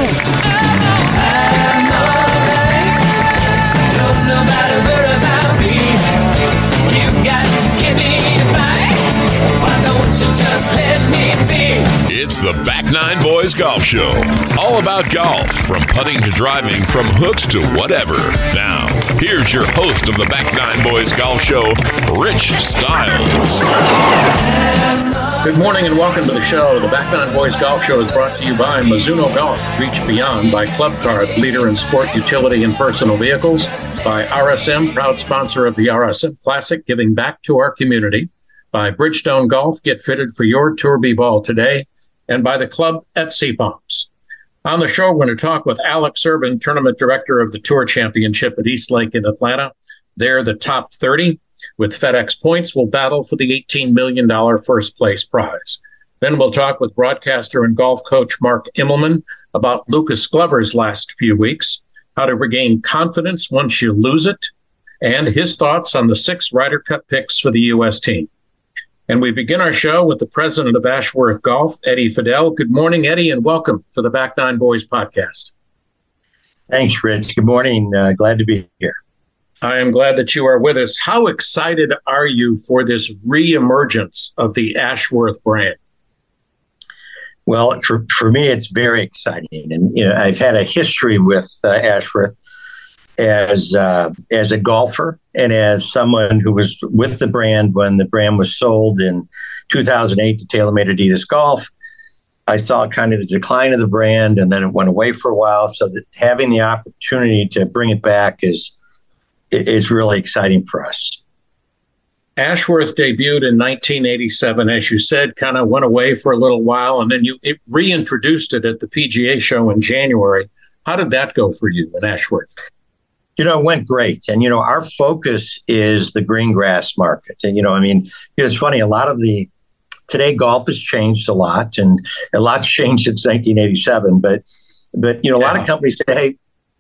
It's the Back Nine Boys Golf Show. All about golf, from putting to driving, from hooks to whatever. Now, here's your host of the Back Nine Boys Golf Show, Rich Stiles. Good morning and welcome to the show. The Back Nine Boys Golf Show is brought to you by Mizuno Golf. Reach beyond by Club Car, the leader in sport, utility, and personal vehicles. By RSM, proud sponsor of the RSM Classic, giving back to our community. By Bridgestone Golf, get fitted for your Tour B ball today. And by the club at Sea Palms. On the show, we're going to talk with Alex Urban, tournament director of the Tour Championship at East Lake in Atlanta. They're the top 30. With FedEx points, will battle for the $18 million first place prize. Then we'll talk with broadcaster and golf coach Mark Immelman about Lucas Glover's last few weeks, how to regain confidence once you lose it, and his thoughts on the 6 Ryder Cup picks for the U.S. team. And we begin our show with the president of Ashworth Golf, Eddie Fidel. Good morning, Eddie, and welcome to the Back Nine Boys podcast. Thanks, Rich. Good morning. Glad to be here. I am glad that you are with us. How excited are you for this reemergence of the Ashworth brand? Well, for me, it's very exciting. And I've had a history with Ashworth as a golfer and as someone who was with the brand when the brand was sold in 2008 to TaylorMade Adidas Golf. I saw kind of the decline of the brand, and then it went away for a while. So that having the opportunity to bring it back is really exciting for us. Ashworth debuted in 1987, as you said, kind of went away for a little while, and then you reintroduced it at the PGA show in January. How did that go for you in Ashworth? It went great. And, our focus is the green grass market. And, it's funny, today golf has changed a lot, and a lot's changed since 1987. But a lot of companies say, hey,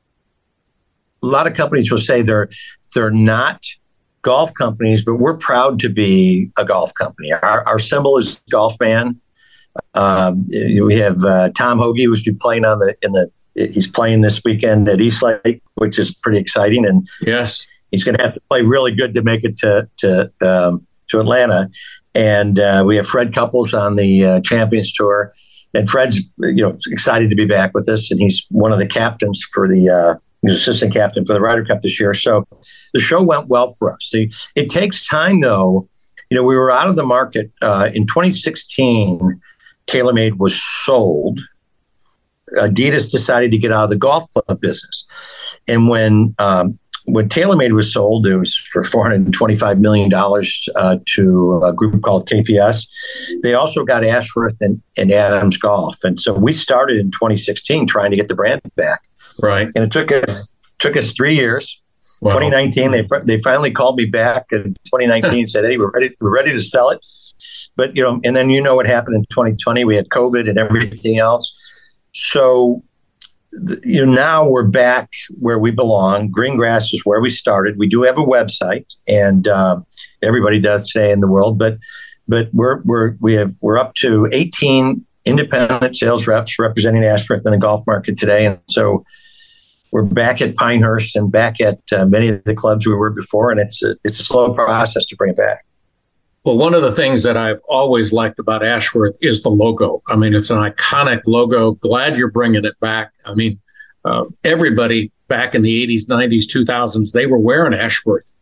a lot of companies will say they're not golf companies, but we're proud to be a golf company. Our symbol is Golf Man. We have Tom Hoagie, who's been playing he's playing this weekend at East Lake, which is pretty exciting. And yes, he's going to have to play really good to make it to Atlanta. And we have Fred Couples on the Champions Tour, and Fred's excited to be back with us, and he's one of the captains for he's assistant captain for the Ryder Cup this year. So the show went well for us. It takes time, though. We were out of the market in 2016. TaylorMade was sold. Adidas decided to get out of the golf club business. And when TaylorMade was sold, it was for $425 million to a group called KPS. They also got Ashworth and Adams Golf. And so we started in 2016 trying to get the brand back. Right. And it took us 3 years. Wow. 2019, they finally called me back in 2019 and said, hey, we're ready to sell it. But, and then what happened in 2020, we had COVID and everything else. So, now we're back where we belong. Green grass is where we started. We do have a website, and everybody does today in the world. But we're up to 18 independent sales reps representing Ashworth in the golf market today, and so we're back at Pinehurst and back at many of the clubs we were before, and it's a slow process to bring it back. Well, one of the things that I've always liked about Ashworth is the logo. I mean, it's an iconic logo. Glad you're bringing it back. I mean, everybody back in the 80s, 90s, 2000s, they were wearing Ashworth.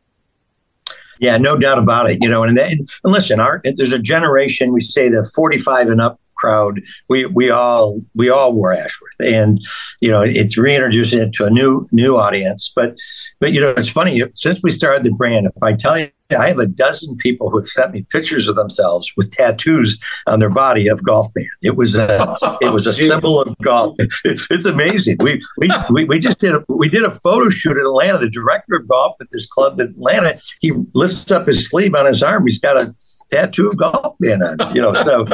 Yeah, no doubt about it. And listen, there's a generation, we say the 45 and up crowd, we all wore Ashworth, and it's reintroducing it to a new audience. But it's funny, since we started the brand, if I tell you, I have a dozen people who have sent me pictures of themselves with tattoos on their body of Golf Man. It was a symbol of golf. It's amazing. We just did a photo shoot in Atlanta. The director of golf at this club in Atlanta, he lifts up his sleeve on his arm. He's got a tattoo of Golf Man on it. So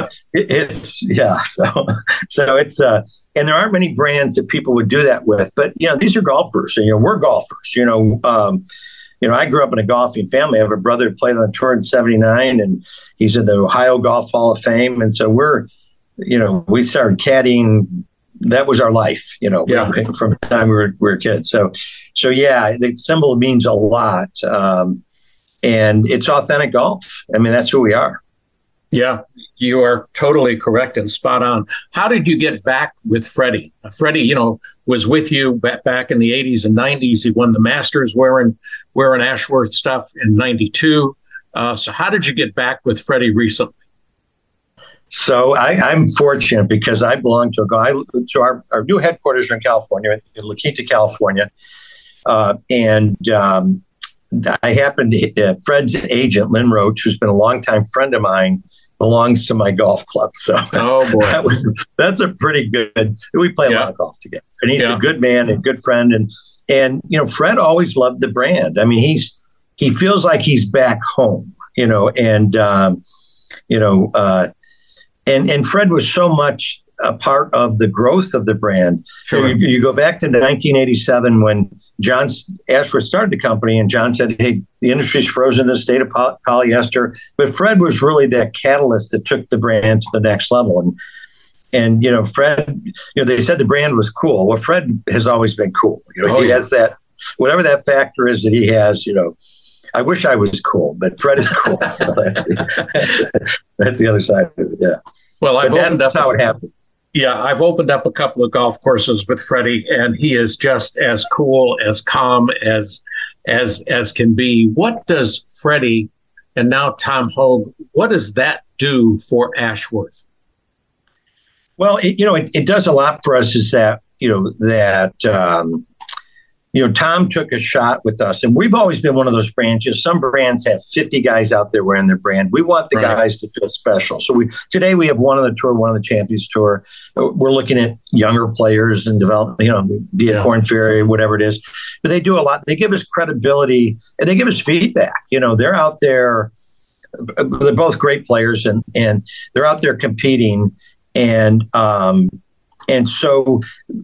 so it's and there aren't many brands that people would do that with. But these are golfers. We're golfers. I grew up in a golfing family. I have a brother who played on the tour in '79, and he's in the Ohio Golf Hall of Fame. And so we started caddying that was our life, Yeah. from the time we were kids. So yeah, the symbol means a lot. And it's authentic golf. I mean, that's who we are. Yeah, you are totally correct and spot on. How did you get back with Freddie? Freddie, was with you back in the 80s and 90s. He won the Masters wearing Ashworth stuff in 92. So how did you get back with Freddie recently? So I'm fortunate because I belong to a guy. So our new headquarters are in California, in La Quinta, California. I happened to Fred's agent, Lynn Roach, who's been a longtime friend of mine, belongs to my golf club. So oh boy, that's a pretty good. We play a lot of golf together, and he's a good man and good friend. And Fred always loved the brand. I mean, he feels like he's back home. And Fred was so much a part of the growth of the brand. Sure. You go back to 1987 when John Ashworth started the company, and John said, "Hey, the industry's frozen in a state of polyester." But Fred was really that catalyst that took the brand to the next level. And Fred, they said the brand was cool. Well, Fred has always been cool. He has that, whatever that factor is that he has. I wish I was cool, but Fred is cool. So that's the other side of it. Yeah. Well, that's how it happened. Yeah, I've opened up a couple of golf courses with Freddie, and he is just as cool, as calm as can be. What does Freddie and now Tom Hoge, what does that do for Ashworth? Well, it does a lot for us. Is that Tom took a shot with us, and we've always been one of those brands. Some brands have 50 guys out there wearing their brand. We want the guys to feel special. So today we have one on the tour, one on the Champions Tour. We're looking at younger players and develop, be it Korn Ferry, whatever it is. But they do a lot. They give us credibility and they give us feedback. They're out there. They're both great players, and they're out there competing. And so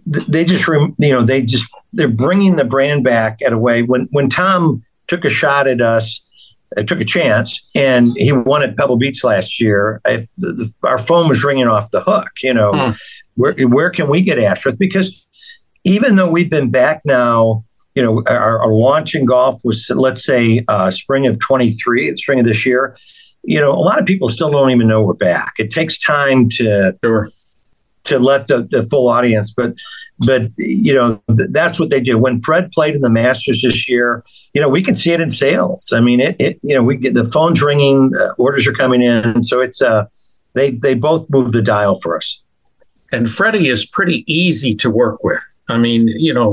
they're bringing the brand back at a way. When Tom took a shot at us, took a chance, and he won at Pebble Beach last year, our phone was ringing off the hook. Where can we get Ashworth? Because even though we've been back now, our launch in golf was, let's say, spring of 23, the spring of this year. A lot of people still don't even know we're back. It takes time to let the full audience, but that's what they do. When Fred played in the Masters this year, we can see it in sales. I mean, we get the phones ringing, orders are coming in. So it's they both move the dial for us. And Freddie is pretty easy to work with. I mean,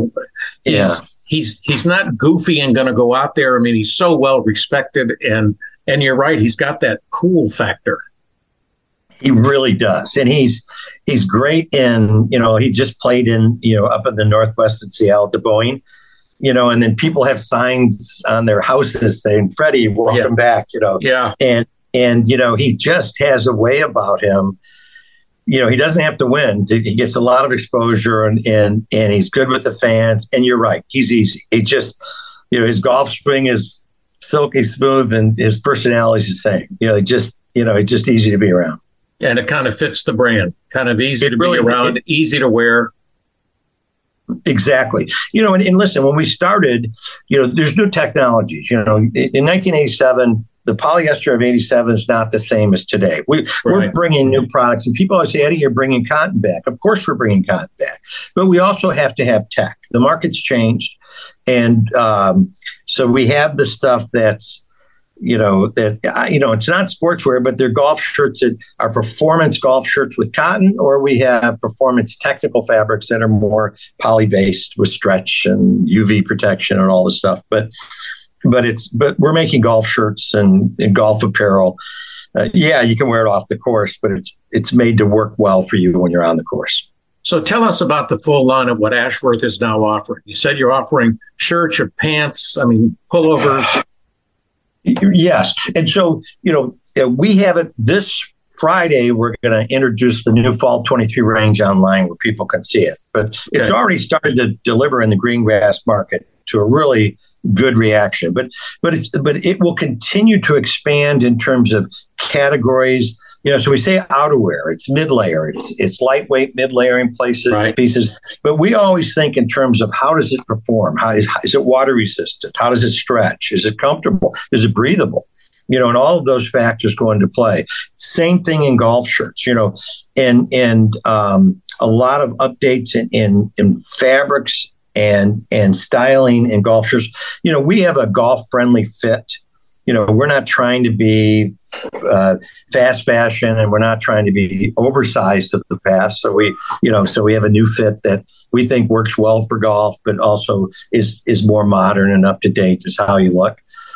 he's not goofy and going to go out there. I mean, he's so well respected, and you're right, he's got that cool factor. He really does. And he's great in, he just played in, up in the Northwest in Seattle at the Boeing, and then people have signs on their houses saying, "Freddie, welcome back," Yeah. And he just has a way about him. He doesn't have to win. He gets a lot of exposure and he's good with the fans. And you're right. He's easy. He just, his golf swing is silky smooth and his personality is the same. It's just easy to be around. And it kind of fits the brand, kind of easy to be around, easy to wear. Exactly. And listen, when we started, there's new technologies. In 1987, the polyester of 87 is not the same as today. We're bringing new products. And people always say, "Eddie, you're bringing cotton back." Of course we're bringing cotton back. But we also have to have tech. The market's changed. And so we have the stuff that's, it's not sportswear, but they're golf shirts that are performance golf shirts with cotton, or we have performance technical fabrics that are more poly-based with stretch and UV protection and all this stuff. But we're making golf shirts and golf apparel. You can wear it off the course, but it's made to work well for you when you're on the course. So tell us about the full line of what Ashworth is now offering. You said you're offering shirts or pants, pullovers. Yes. And so, we have it this Friday. We're going to introduce the new Fall 23 range online where people can see it. But it's already started to deliver in the green grass market to a really good reaction. But it will continue to expand in terms of categories. So we say outerwear, it's mid-layer, it's lightweight mid-layering pieces, but we always think in terms of how does it perform? How is it water resistant? How does it stretch? Is it comfortable? Is it breathable? And all of those factors go into play. Same thing in golf shirts, and a lot of updates in fabrics and styling in golf shirts. We have a golf friendly fit. We're not trying to be fast fashion, and we're not trying to be oversized of the past. So we have a new fit that we think works well for golf, but also is more modern and up to date is how you look.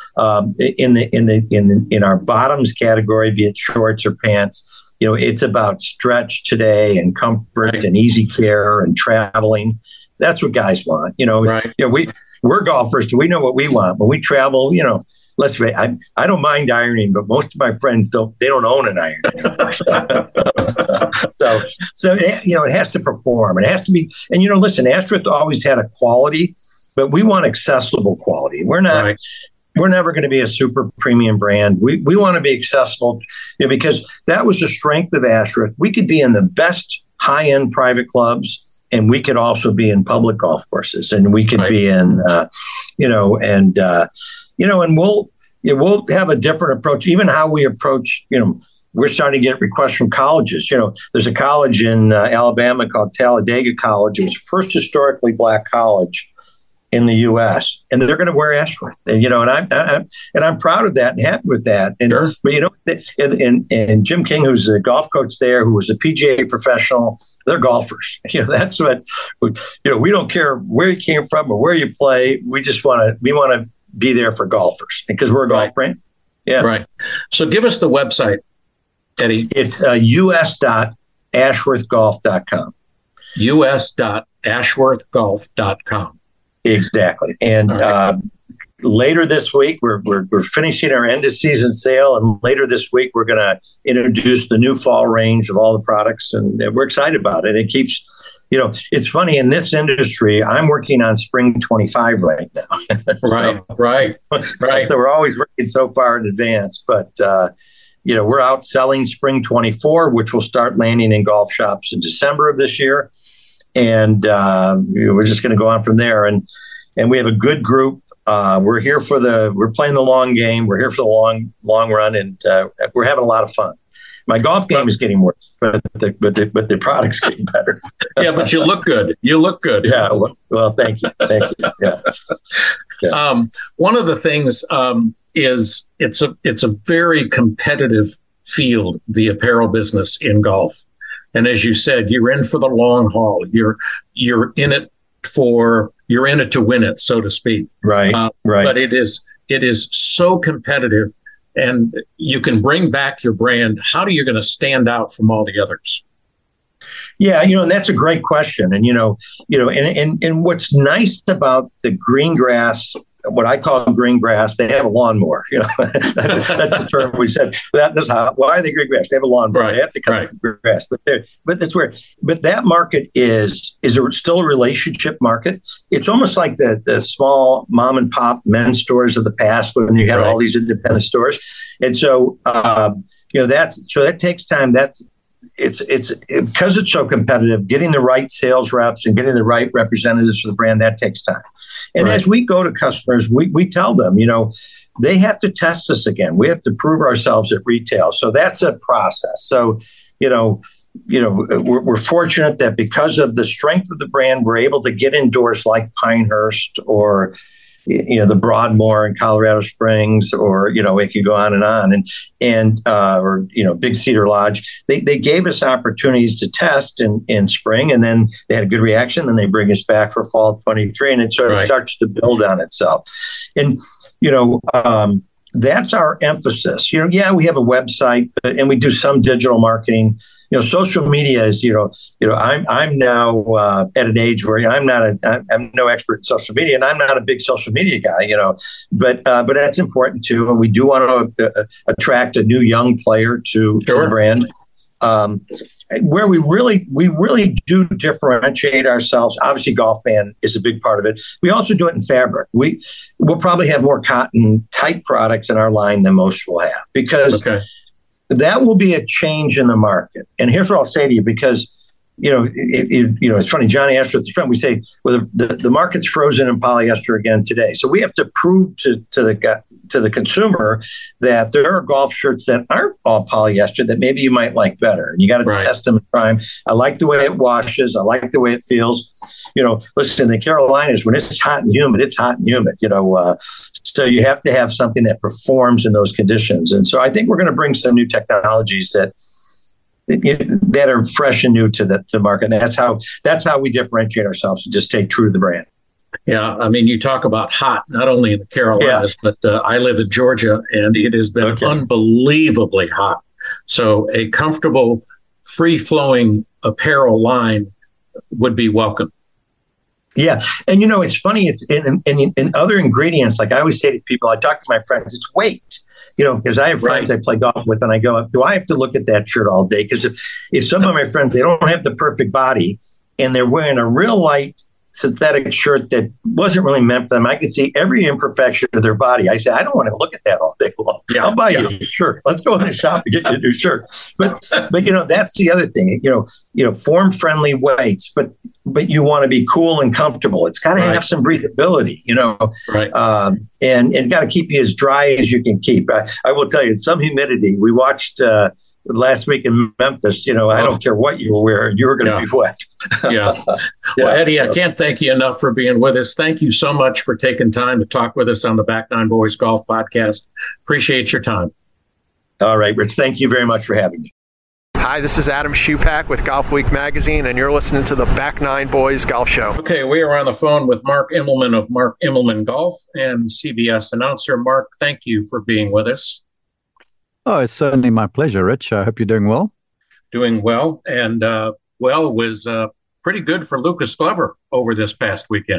In our bottoms category, be it shorts or pants, it's about stretch today and comfort and easy care and traveling. That's what guys want. We're golfers, so we know what we want. When we travel, let's say I don't mind ironing, but most of my friends don't own an iron anymore. so it has to perform. It has to be. And listen, Ashworth always had a quality, but we want accessible quality. We're not. Right. We're never going to be a super premium brand. We want to be accessible, because that was the strength of Ashworth. We could be in the best high-end private clubs, and we could also be in public golf courses, and we could be in, and we'll have a different approach. Even how we approach, we're starting to get requests from colleges. There's a college in Alabama called Talladega College. It was the first historically black college in the U.S., and they're going to wear Ashworth, and I'm proud of that and happy with that. And sure. But and Jim King, who's a golf coach there, who was a PGA professional, they're golfers. That's what we don't care where you came from or where you play. We want to be there for golfers because we're a golf brand. Yeah, right. So give us the website, Eddie. It's us.ashworthgolf.com. us.ashworthgolf.com. Exactly. And later this week, we're finishing our end of season sale. And later this week, we're going to introduce the new fall range of all the products. And we're excited about it. It keeps, it's funny in this industry, I'm working on spring 25 right now. Right. So we're always working so far in advance. But, we're out selling spring 24, which will start landing in golf shops in December of this year. And we're just going to go on from there. And we have a good group. We're playing the long game. We're here for the long run, and we're having a lot of fun. My golf game is getting worse, but the product's getting better. Yeah, but you look good. Yeah. Well, thank you. Yeah. One of the things is it's a very competitive field, the apparel business in golf. And as you said, you're in for the long haul. You're in it to win it, so to speak. Right. But it is so competitive, and you can bring back your brand. How are you going to stand out from all the others? Yeah, and that's a great question. And and what's nice about the green grass, what I call green grass, they have a lawnmower. That's the term we said. Why are they green grass? They have a lawnmower. Right. They have to cut the grass. But that's where. But that market is still a relationship market. It's almost like the small mom and pop men's stores of the past when you had all these independent stores. And so that takes time. It's because it's so competitive. Getting the right sales reps and getting the right representatives for the brand, that takes time. And as we go to customers, we tell them, they have to test us again. We have to prove ourselves at retail. So that's a process. So, we're fortunate that because of the strength of the brand, we're able to get indoors like Pinehurst or, the Broadmoor in Colorado Springs, or, it could go on, or Big Cedar Lodge. They gave us opportunities to test in spring, and then they had a good reaction, and they bring us back for fall 23, and it sort of starts to build on itself. And, that's our emphasis. We have a website, and we do some digital marketing. Social media is, I'm now at an age where I'm no expert in social media, and I'm not a big social media guy, but that's important too. And we do want to attract a new young player to the brand. Where we really do differentiate ourselves. Obviously, Golf Band is a big part of it. We also do it in fabric. We'll probably have more cotton type products in our line than most will have because that will be a change in the market. And here's what I'll say to you, because it's funny. Johnny asked with his friend. We say, well, the market's frozen in polyester again today. So we have to prove to the consumer that there are golf shirts that aren't all polyester that maybe you might like better. And you got to test them and try them. I like the way it washes. I like the way it feels. Listen, the Carolinas, when it's hot and humid, it's hot and humid. So you have to have something that performs in those conditions. And so I think we're going to bring some new technologies that are fresh and new to the market. That's how we differentiate ourselves, and just stay true to the brand. Yeah, I mean, you talk about hot, not only in the Carolinas, but I live in Georgia, and it has been unbelievably hot. So a comfortable, free-flowing apparel line would be welcome. Yeah, and it's funny. It's in other ingredients. Like I always say to people, I talk to my friends, it's weight. Because I have friends I play golf with, and I go, do I have to look at that shirt all day? Because if some of my friends, they don't have the perfect body, and they're wearing a real light synthetic shirt that wasn't really meant for them, I could see every imperfection of their body. I say, I don't want to look at that all day long. I'll buy you a shirt. Let's go in the shop and get you a new shirt. But that's the other thing. Form friendly weights, but you want to be cool and comfortable. It's got to have some breathability, and it's got to keep you as dry as you can keep. I will tell you, some humidity. We watched last week in Memphis. I don't care what you were wearing, you were going to be wet. Well, Eddie, I can't thank you enough for being with us. Thank you so much for taking time to talk with us on the Back Nine Boys Golf Podcast. Appreciate your time. All right, Rich. Thank you very much for having me. Hi, this is Adam Schupak with Golf Week Magazine, and you're listening to the Back Nine Boys Golf Show. Okay, we are on the phone with Mark Immelman of Mark Immelman Golf and CBS announcer. Mark, thank you for being with us. Oh, it's certainly my pleasure, Rich. I hope you're doing well. Doing well, and was pretty good for Lucas Glover over this past weekend.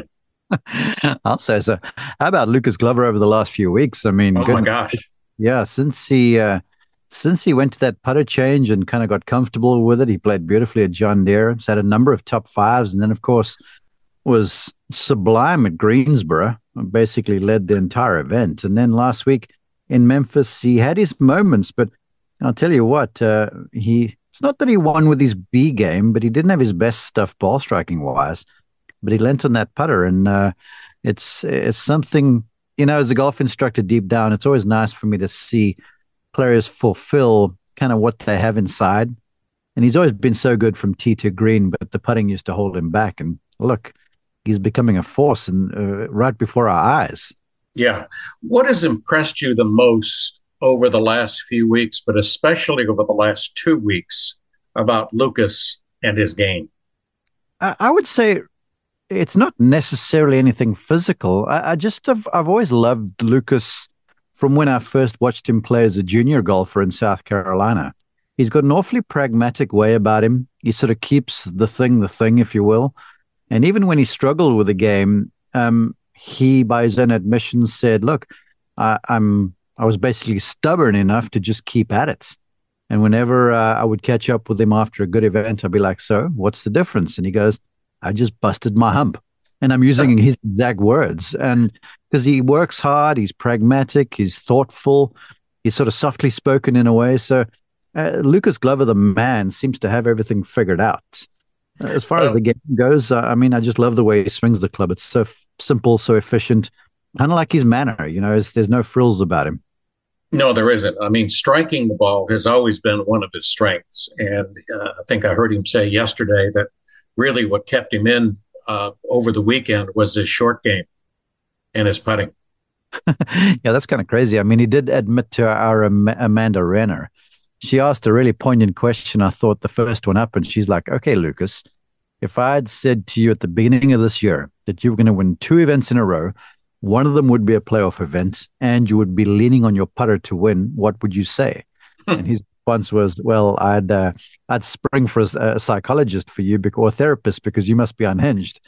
I'll say so. How about Lucas Glover over the last few weeks? I mean, my gosh. Yeah, since he went to that putter change and kind of got comfortable with it, he played beautifully at John Deere. He's had a number of top fives, and then, of course, was sublime at Greensboro, basically led the entire event. And then last week in Memphis, he had his moments, but I'll tell you what, it's not that he won with his B game, but he didn't have his best stuff ball striking wise, but he lent on that putter. And it's something, as a golf instructor deep down, it's always nice for me to see players fulfill kind of what they have inside. And he's always been so good from tee to green, but the putting used to hold him back. And look, he's becoming a force right before our eyes. Yeah. What has impressed you the most over the last few weeks, but especially over the last 2 weeks, about Lucas and his game? I would say it's not necessarily anything physical. I've always loved Lucas from when I first watched him play as a junior golfer in South Carolina. He's got an awfully pragmatic way about him. He sort of keeps the thing, if you will. And even when he struggled with the game, he, by his own admission, said, look, I was basically stubborn enough to just keep at it. And whenever I would catch up with him after a good event, I'd be like, so what's the difference? And he goes, I just busted my hump. And I'm using his exact words. And because he works hard, he's pragmatic, he's thoughtful, he's sort of softly spoken in a way. So Lucas Glover, the man, seems to have everything figured out. As far as the game goes, I just love the way he swings the club. It's so simple, so efficient, kind of like his manner, there's no frills about him. No, there isn't. I mean, striking the ball has always been one of his strengths. And I think I heard him say yesterday that really what kept him in over the weekend was his short game and his putting. Yeah, that's kind of crazy. I mean, he did admit to our Amanda Renner. She asked a really poignant question, I thought, the first one up, and she's like, okay, Lucas, if I had said to you at the beginning of this year that you were going to win 2 events in a row, one of them would be a playoff event, and you would be leaning on your putter to win, what would you say? And his response was, well, I'd spring for a psychologist for you or a therapist because you must be unhinged.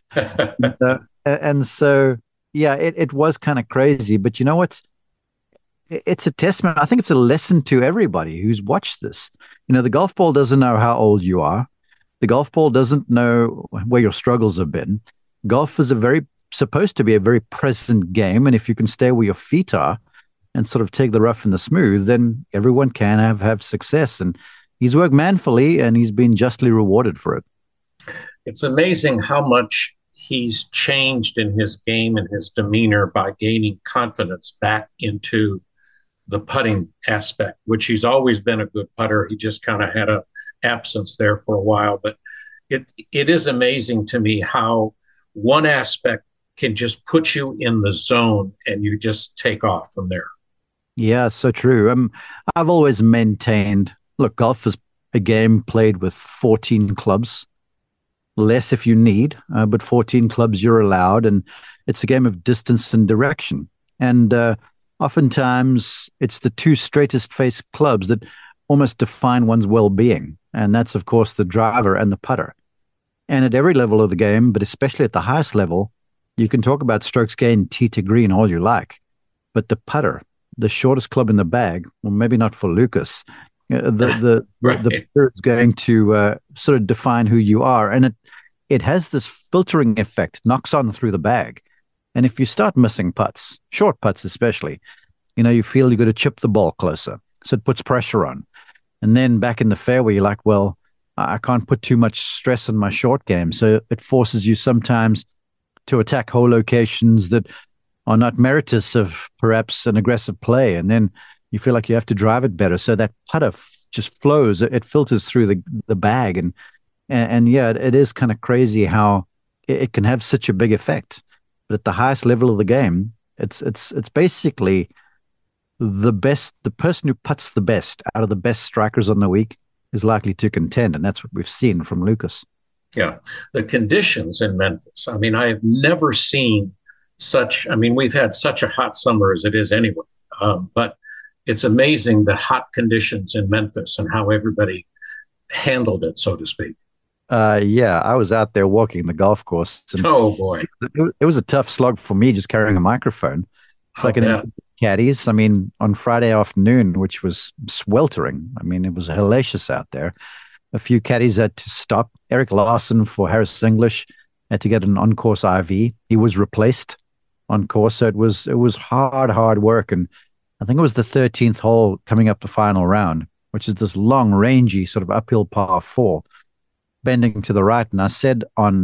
And so, yeah, it was kind of crazy. But you know what? It's a testament. I think it's a lesson to everybody who's watched this. The golf ball doesn't know how old you are. The golf ball doesn't know where your struggles have been. Golf is supposed to be a very present game. And if you can stay where your feet are, and sort of take the rough and the smooth, then everyone can have success. And he's worked manfully, and he's been justly rewarded for it. It's amazing how much he's changed in his game and his demeanor by gaining confidence back into the putting aspect, which he's always been a good putter. He just kind of had a absence there for a while. But it is amazing to me how one aspect can just put you in the zone and you just take off from there. Yeah, so true. I've always maintained, look, golf is a game played with 14 clubs, less if you need, but 14 clubs you're allowed, and it's a game of distance and direction. And oftentimes it's the two straightest face clubs that almost define one's well-being, and that's, of course, the driver and the putter. And at every level of the game, but especially at the highest level, you can talk about strokes gained tee to green all you like, but the putter, the shortest club in the bag, well, maybe not for Lucas. The putter is going to sort of define who you are, and it has this filtering effect, knocks on through the bag. And if you start missing putts, short putts especially, you feel you've got to chip the ball closer, so it puts pressure on. And then back in the fairway, you're like, well, I can't put too much stress on my short game, so it forces you sometimes to attack hole locations that are not meritorious of perhaps an aggressive play, and then you feel like you have to drive it better. So that putter just flows; it filters through the bag, and yeah, it is kind of crazy how it can have such a big effect. But at the highest level of the game, it's basically the best. The person who puts the best out of the best strikers on the week is likely to contend, and that's what we've seen from Lucas. Yeah, the conditions in Memphis. I mean, I have never seen we've had such a hot summer as it is anyway, but it's amazing the hot conditions in Memphis and how everybody handled it, so to speak. Yeah, I was out there walking the golf course. And oh, boy. It was a tough slog for me just carrying a microphone. It's like caddies. I mean, on Friday afternoon, which was sweltering. I mean, it was hellacious out there. A few caddies had to stop. Eric Larson for Harris English had to get an on-course IV. He was replaced on course. So it was hard work. And I think it was the 13th hole coming up the final round, which is this long, rangy sort of uphill par 4, bending to the right. And I said on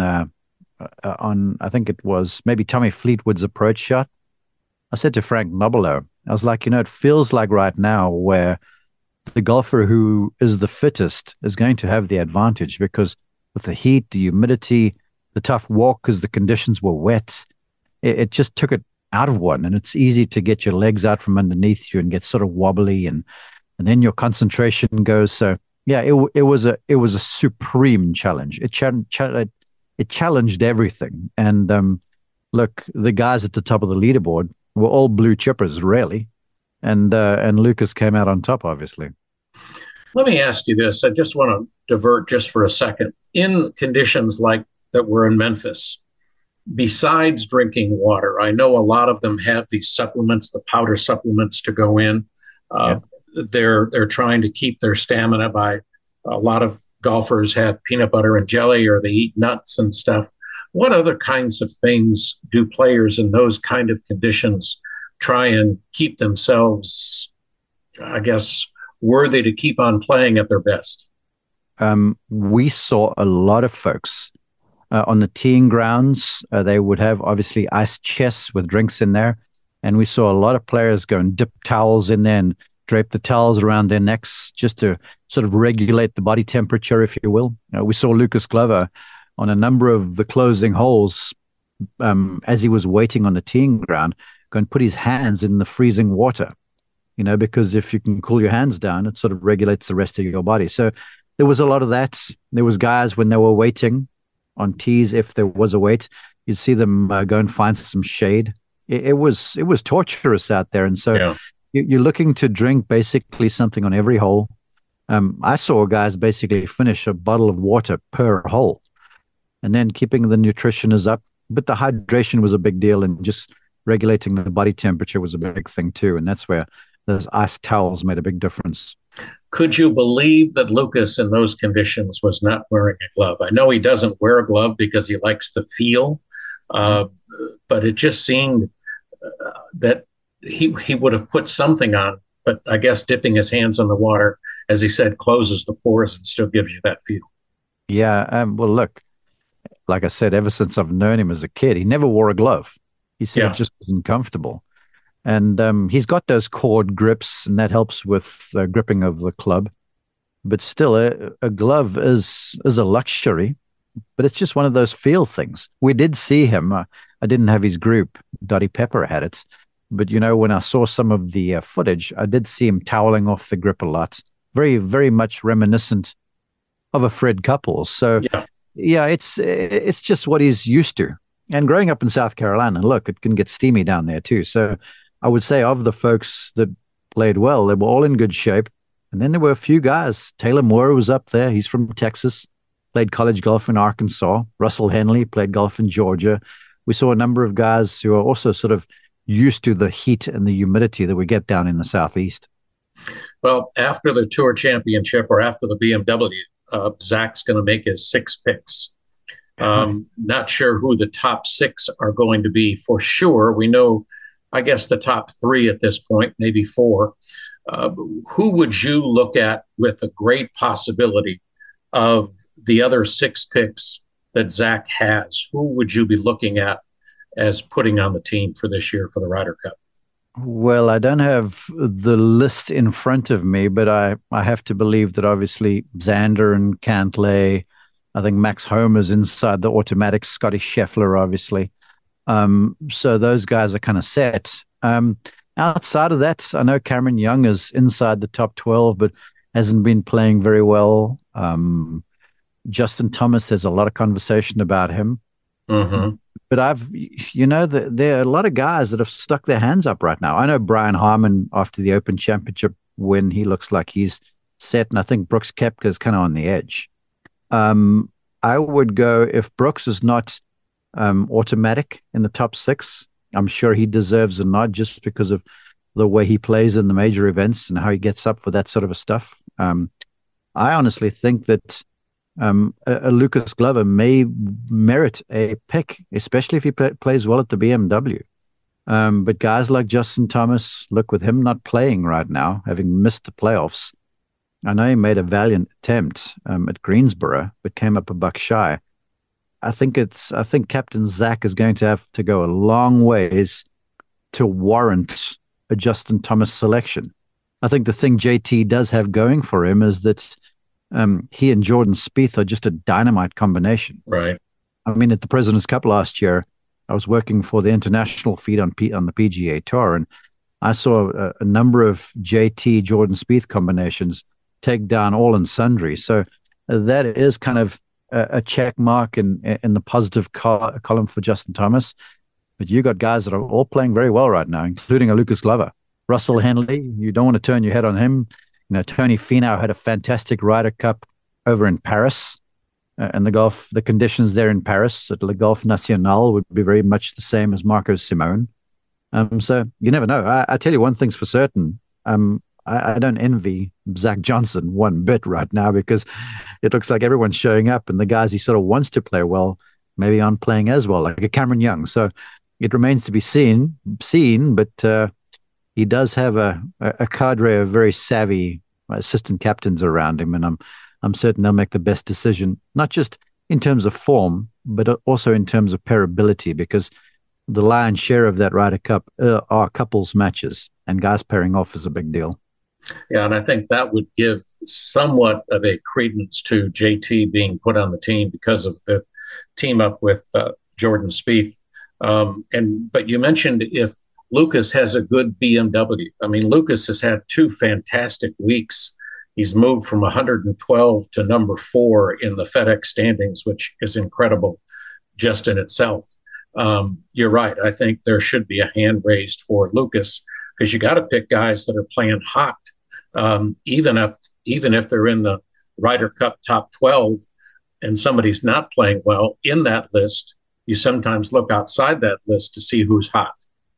I think it was maybe Tommy Fleetwood's approach shot, I said to Frank Nobilo, I was like, it feels like right now where the golfer who is the fittest is going to have the advantage, because with the heat, the humidity, the tough walk because the conditions were wet, it just took it out of one. And it's easy to get your legs out from underneath you and get sort of wobbly, and then your concentration goes. So yeah, it was a supreme challenge. It challenged everything. And look, the guys at the top of the leaderboard were all blue chippers, really. And Lucas came out on top, obviously. Let me ask you this. I just want to divert just for a second. In conditions like that were in Memphis, besides drinking water, I know a lot of them have these supplements, the powder supplements to go in. They're trying to keep their stamina by, a lot of golfers have peanut butter and jelly, or they eat nuts and stuff. What other kinds of things do players in those kind of conditions try and keep themselves, I guess, worthy to keep on playing at their best? We saw a lot of folks on the teeing grounds. They would have obviously ice chests with drinks in there. And we saw a lot of players go and dip towels in there and drape the towels around their necks just to sort of regulate the body temperature, if you will. We saw Lucas Glover on a number of the closing holes as he was waiting on the teeing ground, go and put his hands in the freezing water, because if you can cool your hands down, it sort of regulates the rest of your body. So there was a lot of that. There was guys when they were waiting on tees, if there was a wait, you'd see them go and find some shade. It was torturous out there. And so you're looking to drink basically something on every hole. I saw guys basically finish a bottle of water per hole, and then keeping the nutrition is up. But the hydration was a big deal, and just regulating the body temperature was a big thing too. And that's where those ice towels made a big difference. Could you believe that Lucas in those conditions was not wearing a glove? I know he doesn't wear a glove because he likes to feel, but it just seemed that he would have put something on, but I guess dipping his hands in the water, as he said, closes the pores and still gives you that feel. Yeah. Well, look, like I said, ever since I've known him as a kid, he never wore a glove. He said it just wasn't comfortable. And he's got those cord grips, and that helps with gripping of the club. But still, a glove is a luxury, but it's just one of those feel things. We did see him. I didn't have his group. Dottie Pepper had it. But, when I saw some of the footage, I did see him toweling off the grip a lot. Very, very much reminiscent of a Fred Couples. So, yeah, it's just what he's used to. And growing up in South Carolina, look, it can get steamy down there too. So I would say of the folks that played well, they were all in good shape. And then there were a few guys. Taylor Moore was up there. He's from Texas, played college golf in Arkansas. Russell Henley played golf in Georgia. We saw a number of guys who are also sort of used to the heat and the humidity that we get down in the Southeast. Well, after the Tour Championship or after the BMW, Zach's going to make his 6 picks. Not sure who the top 6 are going to be for sure. We know, I guess, the top 3 at this point, maybe 4. Who would you look at with a great possibility of the other 6 picks that Zach has? Who would you be looking at as putting on the team for this year for the Ryder Cup? Well, I don't have the list in front of me, but I have to believe that obviously Xander and Cantlay, I think Max Homer's inside the automatic, Scotty Scheffler, obviously. So those guys are kind of set. Outside of that, I know Cameron Young is inside the top 12, but hasn't been playing very well. Justin Thomas, there's a lot of conversation about him. Mm-hmm. But there are a lot of guys that have stuck their hands up right now. I know Brian Harman, after the Open Championship win, he looks like he's set, and I think Brooks Koepka is kind of on the edge. I would go, if Brooks is not automatic in the top 6, I'm sure he deserves a nod just because of the way he plays in the major events and how he gets up for that sort of stuff. I honestly think that a Lucas Glover may merit a pick, especially if he plays well at the BMW. But guys like Justin Thomas, look, with him not playing right now, having missed the playoffs, I know he made a valiant attempt at Greensboro, but came up a buck shy. I think Captain Zach is going to have to go a long ways to warrant a Justin Thomas selection. I think the thing JT does have going for him is that he and Jordan Spieth are just a dynamite combination. Right. I mean, at the President's Cup last year, I was working for the international feed on the PGA Tour, and I saw a number of JT Jordan Spieth combinations take down all and sundry. So that is kind of a check mark in the positive column for Justin Thomas. But you got guys that are all playing very well right now, including a Lucas Glover. Russell Henley, you don't want to turn your head on him. Tony Finau had a fantastic Ryder Cup over in Paris, and the conditions there in Paris at Le Golf National would be very much the same as Marco Simone. So you never know. I tell you one thing's for certain. I don't envy Zach Johnson one bit right now, because it looks like everyone's showing up, and the guys he sort of wants to play well maybe aren't playing as well, like a Cameron Young. So it remains to be seen, but he does have a cadre of very savvy assistant captains around him, and I'm certain they'll make the best decision, not just in terms of form, but also in terms of pairability, because the lion's share of that Ryder Cup are couples matches, and guys pairing off is a big deal. Yeah, and I think that would give somewhat of a credence to JT being put on the team because of the team up with Jordan Spieth. But you mentioned if Lucas has a good BMW. I mean, Lucas has had 2 fantastic weeks. He's moved from 112 to number 4 in the FedEx standings, which is incredible just in itself. You're right. I think there should be a hand raised for Lucas, because you got to pick guys that are playing hot. Even if they're in the Ryder Cup top 12 and somebody's not playing well in that list, you sometimes look outside that list to see who's hot.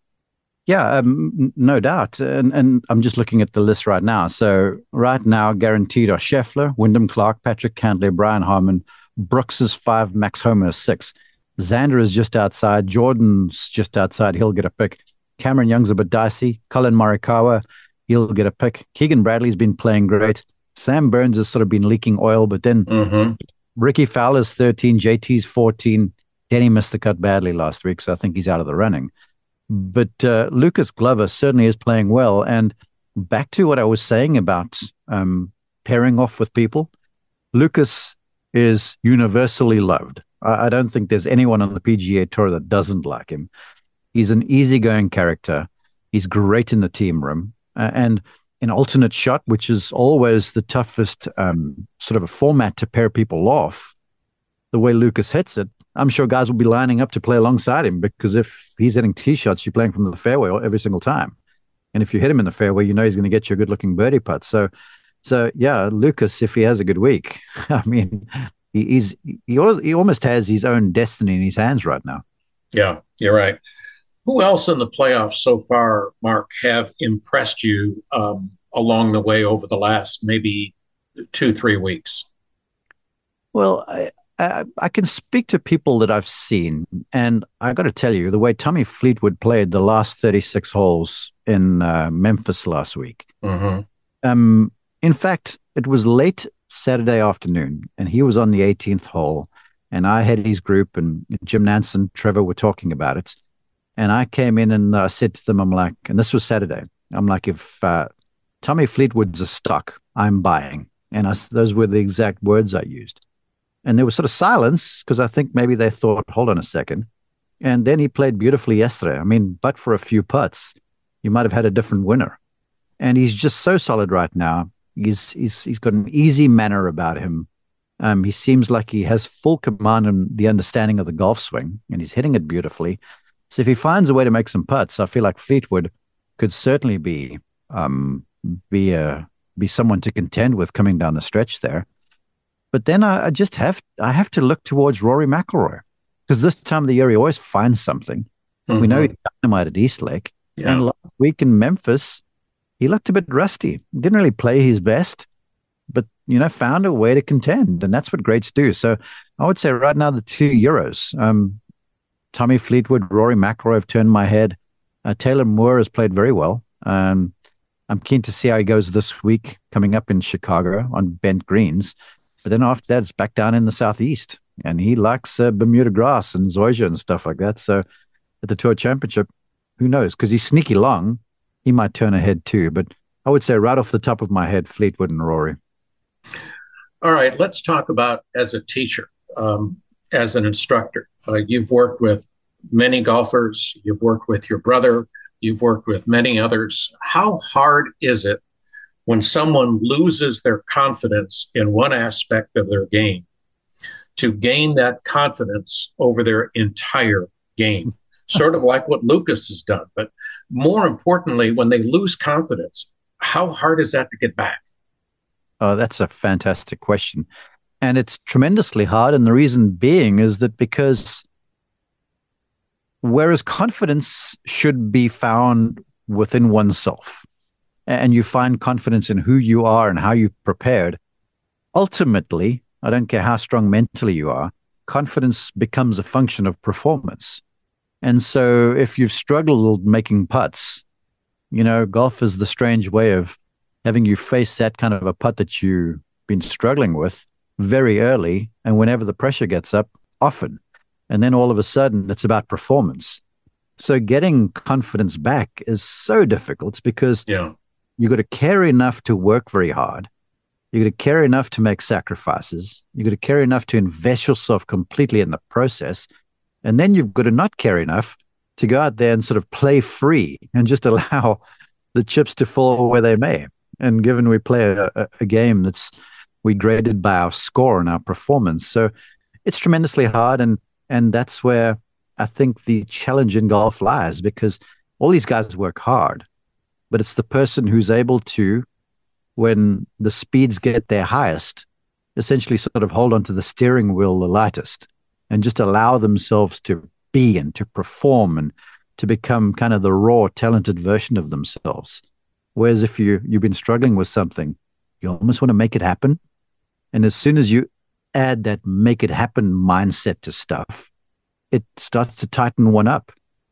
Yeah, no doubt. And I'm just looking at the list right now. So right now, guaranteed are Scheffler, Wyndham Clark, Patrick Cantlay, Brian Harman. Brooks is 5, Max Homer is 6. Xander is just outside. Jordan's just outside. He'll get a pick. Cameron Young's a bit dicey. Colin Morikawa, he'll get a pick. Keegan Bradley's been playing great. Sam Burns has sort of been leaking oil, but then Ricky Fowler's 13, JT's 14. Denny missed the cut badly last week, so I think he's out of the running. But Lucas Glover certainly is playing well. And back to what I was saying about pairing off with people, Lucas is universally loved. I don't think there's anyone on the PGA Tour that doesn't like him. He's an easygoing character. He's great in the team room. And an alternate shot, which is always the toughest sort of a format to pair people off, the way Lucas hits it, I'm sure guys will be lining up to play alongside him, because if he's hitting tee shots, you're playing from the fairway every single time. And if you hit him in the fairway, you know he's going to get you a good-looking birdie putt. So yeah, Lucas, if he has a good week, I mean, he almost has his own destiny in his hands right now. Yeah, you're right. Who else in the playoffs so far, Mark, have impressed you along the way over the last maybe 2-3 weeks? Well, I can speak to people that I've seen, and I got to tell you, the way Tommy Fleetwood played the last 36 holes in Memphis last week. In fact, it was late Saturday afternoon, and he was on the 18th hole, and I had his group, and Jim Nantz and Trevor were talking about it. And I came in and I said to them, I'm like, and this was Saturday, I'm like, if Tommy Fleetwood's a stock, I'm buying. And those were the exact words I used. And there was sort of silence, because I think maybe they thought, hold on a second. And then he played beautifully yesterday. I mean, but for a few putts, you might have had a different winner. And he's just so solid right now. He's got an easy manner about him. He seems like he has full command and the understanding of the golf swing, and he's hitting it beautifully. So if he finds a way to make some putts, I feel like Fleetwood could certainly be someone to contend with coming down the stretch there. But then I have to look towards Rory McIlroy, because this time of the year he always finds something. We know he's dynamite at Eastlake, and last week in Memphis he looked a bit rusty. Didn't really play his best, but found a way to contend, and that's what greats do. So I would say right now the two Euros. Tommy Fleetwood, Rory McIlroy have turned my head. Taylor Moore has played very well. I'm keen to see how he goes this week, coming up in Chicago on bent greens. But then after that, it's back down in the southeast, and he likes Bermuda grass and zoysia and stuff like that. So at the Tour Championship, who knows? Because he's sneaky long, he might turn ahead too. But I would say right off the top of my head, Fleetwood and Rory. All right, let's talk about as a teacher. As an instructor, you've worked with many golfers, you've worked with your brother, you've worked with many others. How hard is it when someone loses their confidence in one aspect of their game to gain that confidence over their entire game? Sort of like what Lucas has done. But more importantly, when they lose confidence, how hard is that to get back? Oh, that's a fantastic question. And it's tremendously hard. And the reason being is that because whereas confidence should be found within oneself, and you find confidence in who you are and how you've prepared, ultimately, I don't care how strong mentally you are, confidence becomes a function of performance. And so if you've struggled making putts, golf is the strange way of having you face that kind of a putt that you've been struggling with very early, and whenever the pressure gets up, often. And then all of a sudden, it's about performance. So getting confidence back is so difficult because you've got to care enough to work very hard. You've got to care enough to make sacrifices. You've got to care enough to invest yourself completely in the process. And then you've got to not care enough to go out there and sort of play free and just allow the chips to fall where they may. And given we play a game that's we graded by our score and our performance. So it's tremendously hard. And that's where I think the challenge in golf lies, because all these guys work hard, but it's the person who's able to, when the speeds get their highest, essentially sort of hold onto the steering wheel the lightest and just allow themselves to be and to perform and to become kind of the raw, talented version of themselves. Whereas if you've been struggling with something, you almost want to make it happen. And as soon as you add that make it happen mindset to stuff, it starts to tighten one up.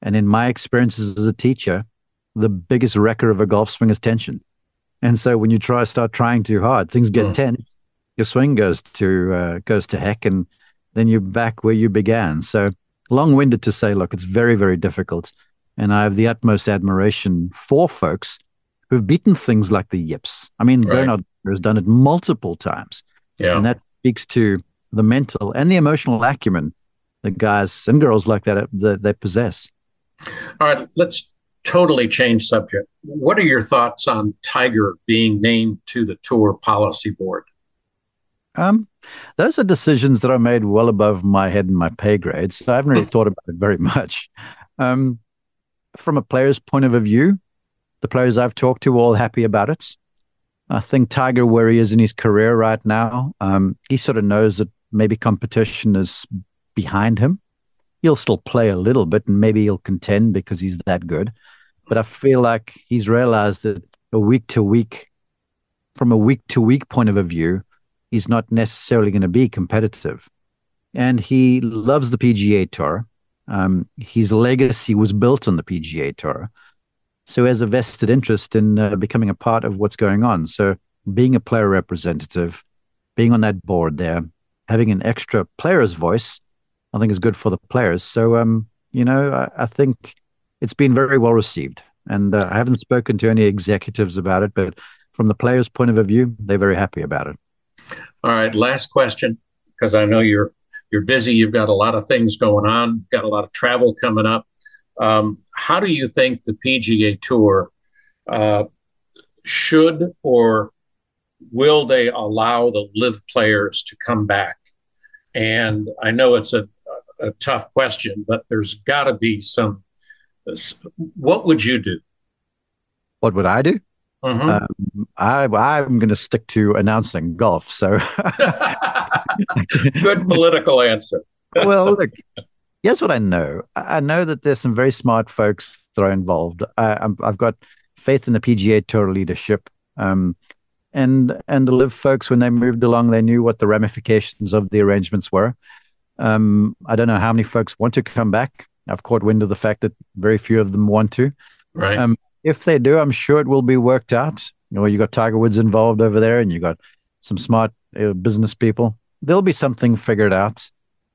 And in my experiences as a teacher, the biggest wrecker of a golf swing is tension. And so when you start trying too hard, things get tense. Your swing goes to heck, and then you're back where you began. So long-winded to say, look, it's very, very difficult. And I have the utmost admiration for folks who've beaten things like the yips. I mean, Bernard has done it multiple times. Yeah. And that speaks to the mental and the emotional acumen that guys and girls like that they possess. All right, let's totally change subject. What are your thoughts on Tiger being named to the Tour Policy Board? Those are decisions that are made well above my head and my pay grade, so I haven't really thought about it very much. From a player's point of view, the players I've talked to are all happy about it. I think Tiger, where he is in his career right now, he sort of knows that maybe competition is behind him. He'll still play a little bit, and maybe he'll contend because he's that good. But I feel like he's realized that from a week-to-week point of view, he's not necessarily going to be competitive. And he loves the PGA Tour. His legacy was built on the PGA Tour. So he has a vested interest in becoming a part of what's going on. So being a player representative, being on that board there, having an extra player's voice, I think is good for the players. So, I think it's been very well received. And I haven't spoken to any executives about it, but from the players' point of view, they're very happy about it. All right, last question, because I know you're busy. You've got a lot of things going on, got a lot of travel coming up. How do you think the PGA Tour should or will they allow the LIV players to come back? And I know it's a tough question, but there's got to be some. What would you do? What would I do? Mm-hmm. I'm going to stick to announcing golf. So, good political answer. Well, look, here's what I know. I know that there's some very smart folks that are involved. I've got faith in the PGA Tour leadership. And the LIV folks, when they moved along, they knew what the ramifications of the arrangements were. I don't know how many folks want to come back. I've caught wind of the fact that very few of them want to. Right. If they do, I'm sure it will be worked out. You got Tiger Woods involved over there, and you got some smart business people. There'll be something figured out.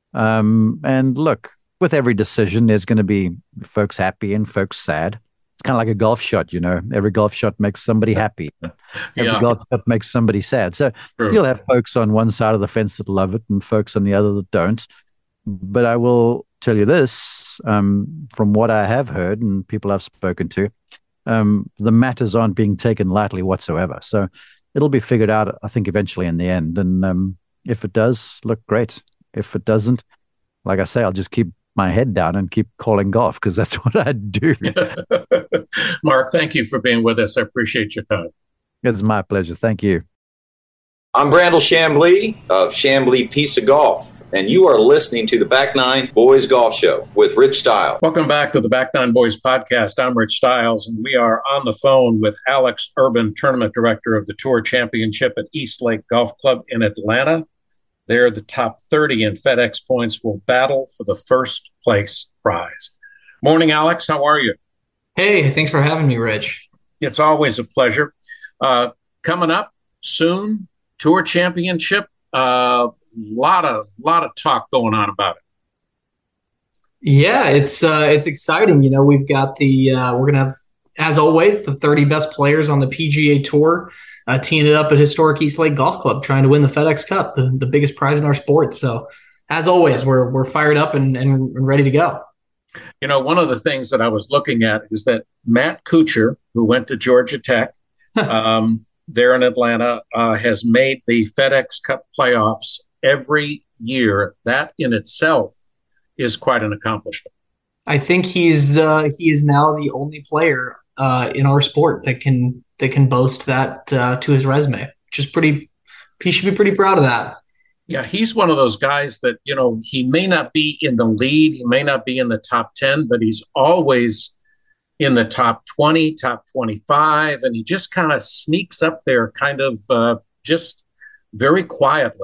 And look, with every decision, there's going to be folks happy and folks sad. It's kind of like a golf shot, Every golf shot makes somebody happy. Every golf shot makes somebody sad. So You'll have folks on one side of the fence that love it and folks on the other that don't. But I will tell you this, from what I have heard and people I've spoken to, the matters aren't being taken lightly whatsoever. So it'll be figured out, I think, eventually in the end. And if it does, look, great. If it doesn't, like I say, I'll just keep my head down and keep calling golf because that's what I do. Mark, thank you for being with us. I appreciate your time. It's my pleasure. Thank you. I'm Brandel Chamblee of Chamblee Piece of Golf, and you are listening to the Back Nine Boys Golf Show with Rich Stiles. Welcome back to the Back Nine Boys podcast. I'm Rich Stiles, and we are on the phone with Alex Urban, Tournament Director of the Tour Championship at East Lake Golf Club in Atlanta. There, the top 30 in FedEx points will battle for the first place prize. Morning, Alex. How are you? Hey, thanks for having me, Rich. It's always a pleasure. Coming up soon, Tour Championship. Lot of talk going on about it. Yeah, it's exciting. We've got we're gonna have, as always, the 30 best players on the PGA Tour teeing it up at historic East Lake Golf Club, trying to win the FedEx Cup, the biggest prize in our sport. So, as always, we're fired up and ready to go. One of the things that I was looking at is that Matt Kuchar, who went to Georgia Tech, there in Atlanta, has made the FedEx Cup playoffs every year. That in itself is quite an accomplishment. I think he is now the only player in our sport that can boast that to his resume, which is he should be pretty proud of that. Yeah, he's one of those guys that, he may not be in the lead, he may not be in the top 10, but he's always in the top 20, top 25, and he just kind of sneaks up there kind of just very quietly.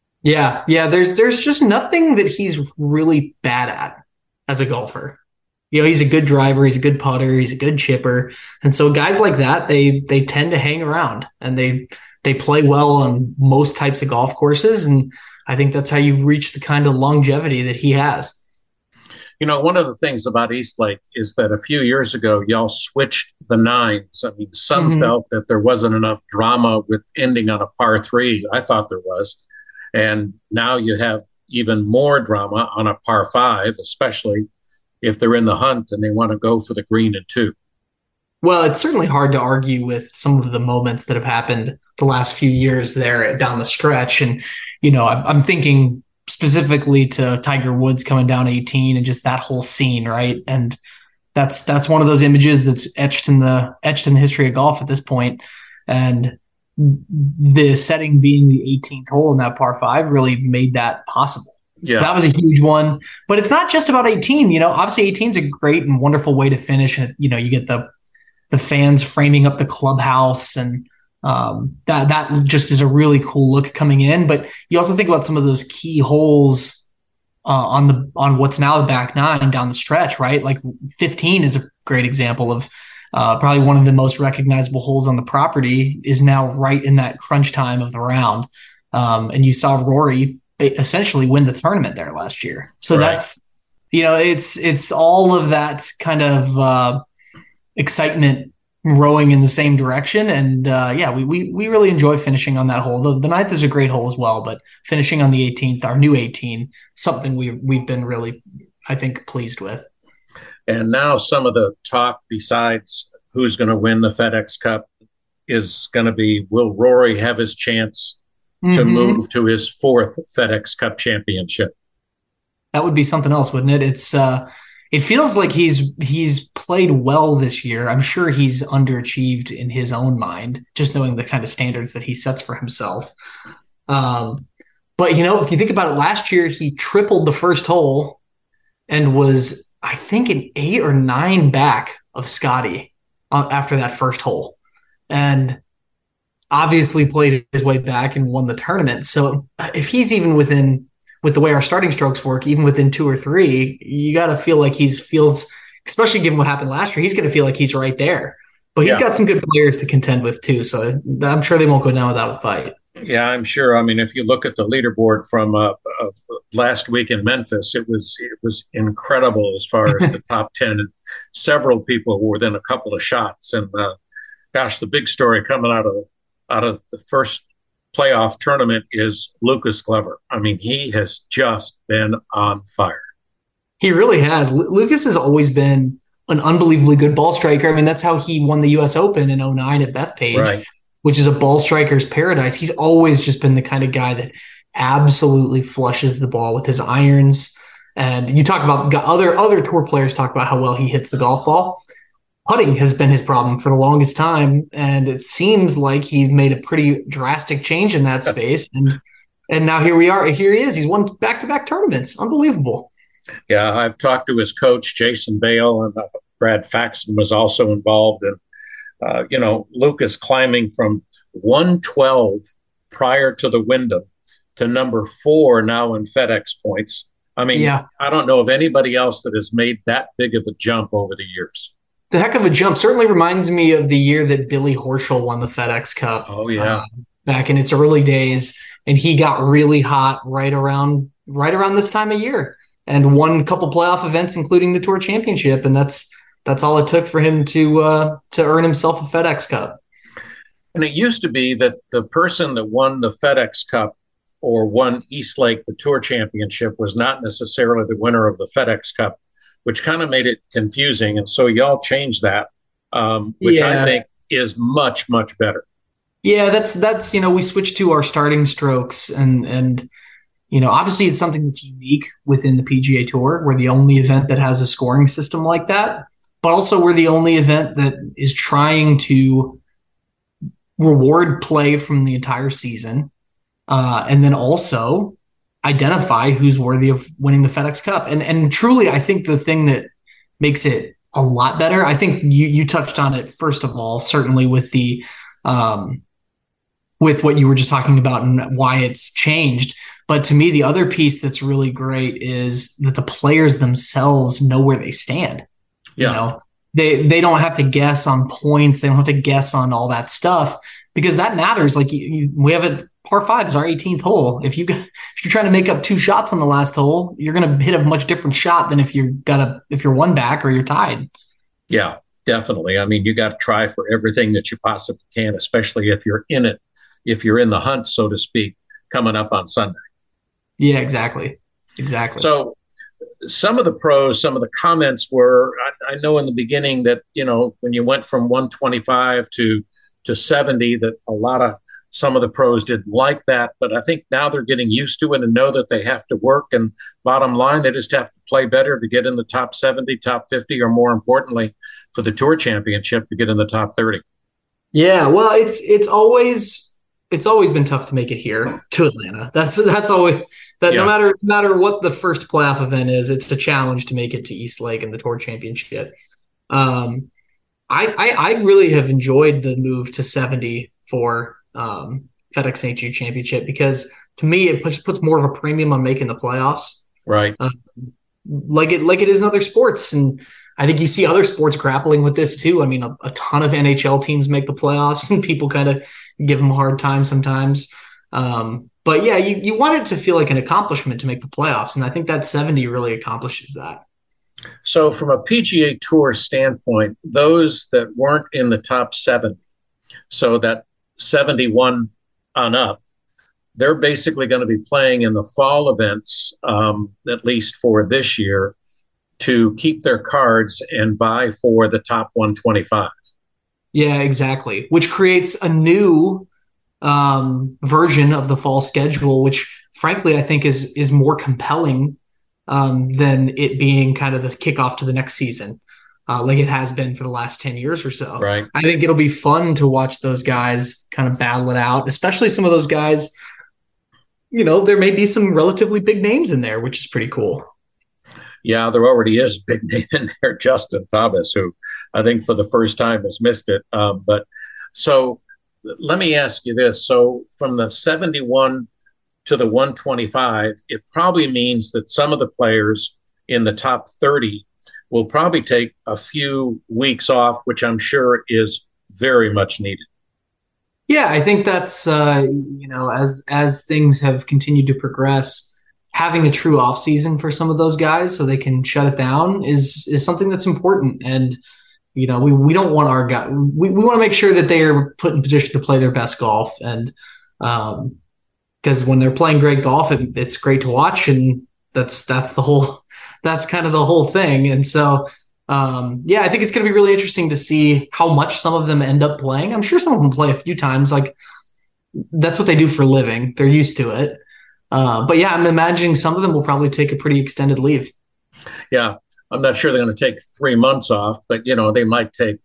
Yeah, there's just nothing that he's really bad at as a golfer. He's a good driver, he's a good putter, he's a good chipper. And so guys like that, they tend to hang around, and they play well on most types of golf courses. And I think that's how you've reached the kind of longevity that he has. One of the things about Eastlake is that a few years ago, y'all switched the nines. I mean, some felt that there wasn't enough drama with ending on a par 3. I thought there was. And now you have even more drama on a par 5, especially if they're in the hunt and they want to go for the green and 2. Well, it's certainly hard to argue with some of the moments that have happened the last few years there down the stretch. And, I'm thinking specifically to Tiger Woods coming down 18 and just that whole scene, right? And that's one of those images that's etched in the history of golf at this point. And the setting being the 18th hole in that par 5 really made that possible. Yeah. So that was a huge one. But it's not just about 18. Obviously 18 is a great and wonderful way to finish. And, you get the fans framing up the clubhouse, and that just is a really cool look coming in. But you also think about some of those key holes on what's now the back 9 down the stretch, right? Like 15 is a great example of probably one of the most recognizable holes on the property, is now right in that crunch time of the round. And you saw Rory essentially win the tournament there last year. So that's, it's all of that kind of excitement rowing in the same direction. And we really enjoy finishing on that hole. The 9th is a great hole as well, but finishing on the 18th, our new 18, something we've been really, I think, pleased with. And now some of the talk besides who's going to win the FedEx Cup is going to be, will Rory have his chance to move to his 4th FedEx Cup championship? That would be something else, wouldn't it? It feels like he's played well this year. I'm sure he's underachieved in his own mind, just knowing the kind of standards that he sets for himself. But if you think about it, last year he tripled the first hole and was, I think, an 8 or 9 back of Scotty after that first hole, and obviously played his way back and won the tournament. So if he's even within, with the way our starting strokes work, even within 2 or 3, you got to feel like feels, especially given what happened last year, he's going to feel like he's right there. But he's got some good players to contend with too, so I'm sure they won't go down without a fight. Yeah, I'm sure. I mean, if you look at the leaderboard from last week in Memphis, it was incredible as far as the top 10, and several people were within a couple of shots. And the big story coming out of the first playoff tournament is Lucas Glover. I mean, he has just been on fire. He really has. Lucas has always been an unbelievably good ball striker. I mean, that's how he won the U.S. Open in 2009 at Bethpage, which is a ball striker's paradise. He's always just been the kind of guy that absolutely flushes the ball with his irons. And you talk about other tour players talk about how well he hits the golf ball. Putting has been his problem for the longest time, and it seems like he's made a pretty drastic change in that space. And now here we are. Here he is. He's won back-to-back tournaments. Unbelievable. Yeah, I've talked to his coach, Jason Bale, and Brad Faxon was also involved. And, Lucas climbing from 112 prior to the Wyndham to number 4 now in FedEx points. I mean, I don't know of anybody else that has made that big of a jump over the years. The heck of a jump. Certainly reminds me of the year that Billy Horschel won the FedEx Cup. Oh, yeah. Back in its early days. And he got really hot right around this time of year and won a couple playoff events, including the Tour Championship. And that's all it took for him to earn himself a FedEx Cup. And it used to be that the person that won the FedEx Cup or won Eastlake, the Tour Championship, was not necessarily the winner of the FedEx Cup, which kind of made it confusing. And so y'all changed that, which I think is much, much better. Yeah, that's we switched to our starting strokes and obviously it's something that's unique within the PGA Tour. We're the only event that has a scoring system like that, but also we're the only event that is trying to reward play from the entire season, and then also identify who's worthy of winning the FedEx Cup. And truly, I think the thing that makes it a lot better, I think you touched on it first of all, certainly with the with what you were just talking about and why it's changed. But to me, the other piece that's really great is that the players themselves know where they stand. Yeah. You know, they don't have to guess on points. They don't have to guess on all that stuff because that matters. Like we have a par 5 is our 18th hole. If you're trying to make up 2 shots on the last hole, you're going to hit a much different shot than if you're one back or you're tied. Yeah, definitely. I mean, you got to try for everything that you possibly can, especially if you're in it, if you're in the hunt, so to speak, coming up on Sunday. Yeah, exactly. So some of the pros, some of the comments were, I know in the beginning that, you know, when you went from 125 to 70, that some of the pros didn't like that, but I think now they're getting used to it and know that they have to work. And bottom line, they just have to play better to get in the top 70, top 50, or more importantly, for the Tour Championship to get in the top 30. Yeah, well, it's always been tough to make it here to Atlanta. That's always that. Yeah. No matter what the first playoff event is, it's a challenge to make it to East Lake and the Tour Championship. I really have enjoyed the move to 70 for FedEx St. Jude Championship because to me it puts more of a premium on making the playoffs, right? Like it is in other sports, and I think you see other sports grappling with this too. I mean, a ton of NHL teams make the playoffs, and people kind of give them a hard time sometimes. But yeah, you want it to feel like an accomplishment to make the playoffs, and I think that 70 really accomplishes that. So from a PGA Tour standpoint, those that weren't in the top 70, so that 71 on up, they're basically going to be playing in the fall events, at least for this year, to keep their cards and vie for the top 125. Yeah, exactly. Which creates a new version of the fall schedule, which frankly I think is more compelling than it being kind of the kickoff to the next season. Like it has been for the last 10 years or so. Right. I think it'll be fun to watch those guys kind of battle it out, especially some of those guys, you know, there may be some relatively big names in there, which is pretty cool. Yeah, there already is a big name in there, Justin Thomas, who I think for the first time has missed it. But so let me ask you this. So from the 71 to the 125, it probably means that some of the players in the top 30 will probably take a few weeks off, which I'm sure is very much needed. Yeah, I think that's, you know, as things have continued to progress, having a true off season for some of those guys so they can shut it down is something that's important. And, you know, we don't want our guy, we want to make sure that they are put in position to play their best golf. And because when they're playing great golf, it's great to watch. And that's kind of the whole thing. And so, yeah, I think it's going to be really interesting to see how much some of them end up playing. I'm sure some of them play a few times. Like that's what they do for a living. They're used to it. But yeah, I'm imagining some of them will probably take a pretty extended leave. Yeah. I'm not sure they're going to take 3 months off, but, you know, they might take,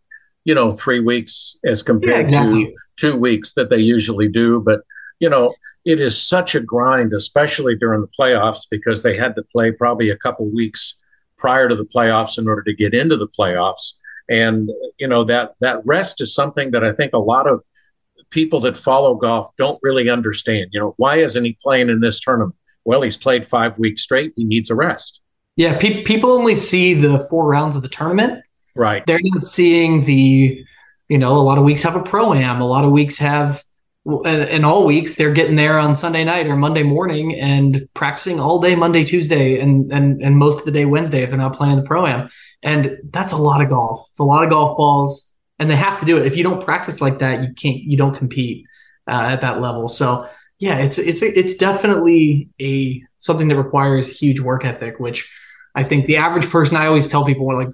3 weeks as compared to 2 weeks that they usually do. But, you know, it is such a grind, especially during the playoffs, because they had to play probably a couple weeks prior to the playoffs in order to get into the playoffs. And, you know, that rest is something that I think a lot of people that follow golf don't really understand. You know, why isn't he playing in this tournament? Well, he's played 5 weeks straight. He needs a rest. Yeah, people only see the 4 rounds of the tournament. Right. They're not seeing a lot of weeks have a pro-am. A lot of weeks have, and all weeks they're getting there on Sunday night or Monday morning and practicing all day Monday, Tuesday, and most of the day Wednesday if they're not playing in the pro-am. And that's a lot of golf. It's a lot of golf balls, and they have to do it. If you don't practice like that, you don't compete at that level. So yeah, it's definitely something that requires huge work ethic, which I think the average person, I always tell people, like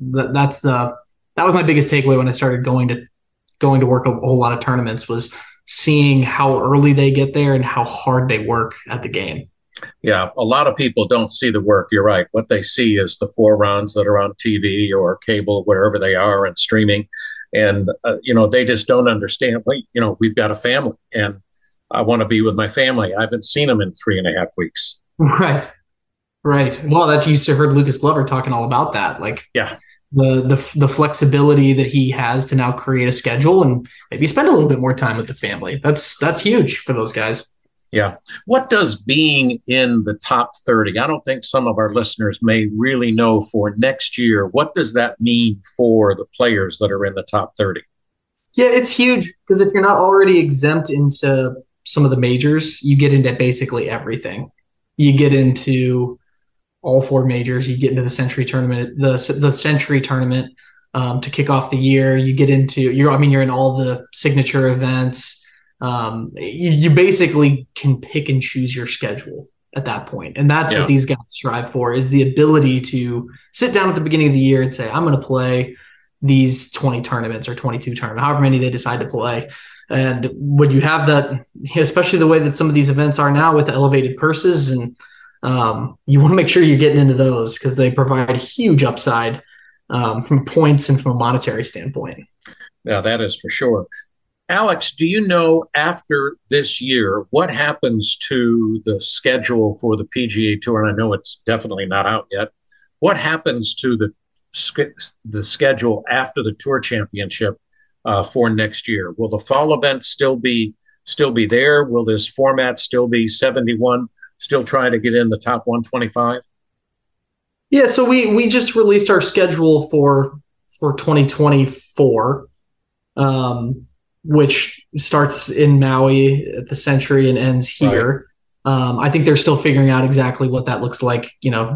that was my biggest takeaway when I started going to work a whole lot of tournaments, was seeing how early they get there and how hard they work at the game. Yeah, a lot of people don't see the work. You're right. What they see is the 4 rounds that are on TV or cable, wherever they are, and streaming. And, they just don't understand, we've got a family and I want to be with my family. I haven't seen them in 3.5 weeks. Right. Well, that's, you heard Lucas Glover talking all about that. Like, yeah, the flexibility that he has to now create a schedule and maybe spend a little bit more time with the family. That's huge for those guys. Yeah. What does being in the top 30? I don't think some of our listeners may really know for next year. What does that mean for the players that are in the top 30? Yeah, it's huge because if you're not already exempt into some of the majors, you get into basically everything. You get into all 4 majors. You get into the Century Tournament, the Century Tournament to kick off the year. You get into you're in all the signature events. You basically can pick and choose your schedule at that point. And that's what these guys strive for, is the ability to sit down at the beginning of the year and say, I'm going to play these 20 tournaments or 22 tournaments, however many they decide to play. And when you have that, especially the way that some of these events are now with elevated purses, and you want to make sure you're getting into those because they provide a huge upside from points and from a monetary standpoint. Yeah, that is for sure. Alex, do you know after this year what happens to the schedule for the PGA Tour? And I know it's definitely not out yet. What happens to the schedule after the Tour Championship for next year? Will the fall event still be there? Will this format still be 71? Still trying to get in the top 125? Yeah, so we just released our schedule for 2024. Which starts in Maui at the Century and ends here. Right. I think they're still figuring out exactly what that looks like,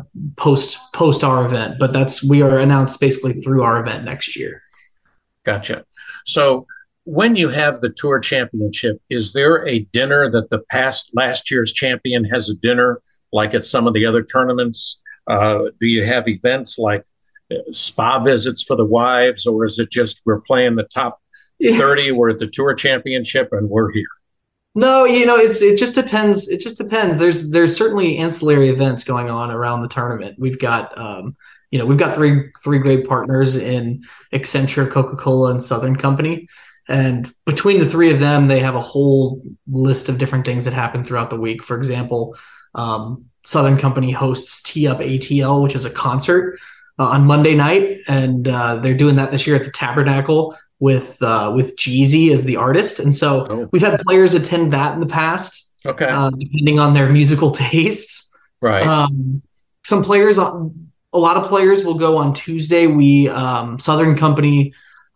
post our event, but we are announced basically through our event next year. Gotcha. So when you have the Tour Championship, is there a dinner that last year's champion has a dinner like at some of the other tournaments? Do you have events like spa visits for the wives, or is it just we're playing the top 30, we're at the Tour Championship and we're here? No, it just depends. It just depends. There's certainly ancillary events going on around the tournament. We've got we've got three great partners in Accenture, Coca-Cola, and Southern Company. And between the 3 of them, they have a whole list of different things that happen throughout the week. For example, Southern Company hosts Tee Up ATL, which is a concert on Monday night. And they're doing that this year at the Tabernacle with Jeezy as the artist. And so we've had players attend that in the past, depending on their musical tastes. Right. Some players, a lot of players will go on Tuesday. Southern Company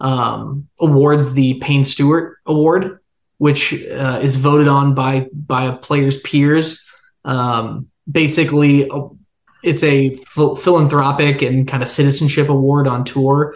awards the Payne Stewart Award, which is voted on by a player's peers. Basically, it's a philanthropic and kind of citizenship award on tour.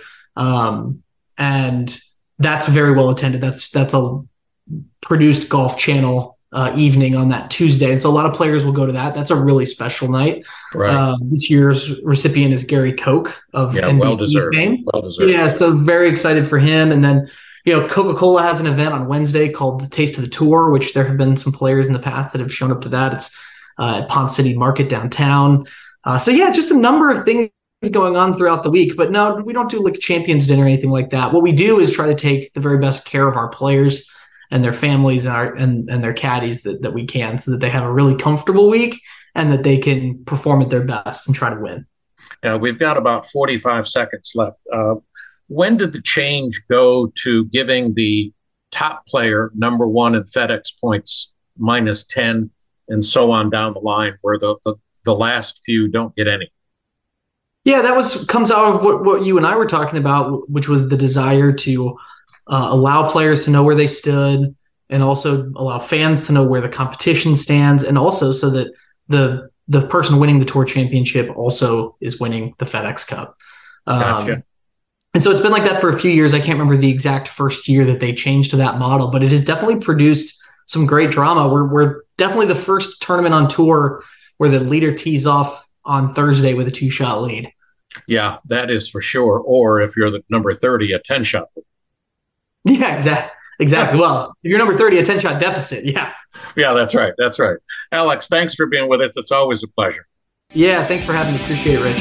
And that's very well attended. That's a produced Golf Channel evening on that Tuesday. And so a lot of players will go to that. That's a really special night. Right. This year's recipient is Gary Koch of NBC well-deserved. fame. Well-deserved. Yeah, so very excited for him. And then, Coca-Cola has an event on Wednesday called the Taste of the Tour, which there have been some players in the past that have shown up to that. It's at Pond City Market downtown. Just a number of things going on throughout the week, but no, we don't do like a champions dinner or anything like that. What we do is try to take the very best care of our players and their families and their caddies that we can, so that they have a really comfortable week and that they can perform at their best and try to win. We've got about 45 seconds left. When did the change go to giving the top player number 1 in FedEx points -10 and so on down the line, where the last few don't get any? Yeah, that comes out of what you and I were talking about, which was the desire to allow players to know where they stood, and also allow fans to know where the competition stands, and also so that the person winning the Tour Championship also is winning the FedEx Cup. Gotcha. And so it's been like that for a few years. I can't remember the exact first year that they changed to that model, but it has definitely produced some great drama. We're definitely the first tournament on tour where the leader tees off on Thursday with a 2-shot lead. Yeah, that is for sure. Or if you're the number 30, a 10-shot lead. Yeah, exactly. Well, if you're number 30, a 10-shot deficit. Yeah. Yeah, that's right. That's right. Alex, thanks for being with us. It's always a pleasure. Yeah, thanks for having me. Appreciate it, Rich.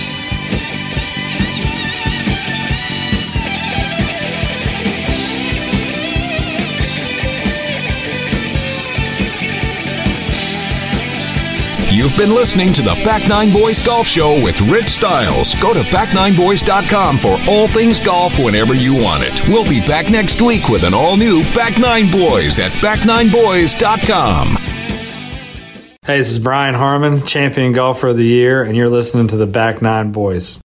You've been listening to the Back Nine Boys Golf Show with Rich Stiles. Go to back9boys.com for all things golf whenever you want it. We'll be back next week with an all-new Back Nine Boys at back9boys.com. Hey, this is Brian Harmon, Champion Golfer of the Year, and you're listening to the Back Nine Boys.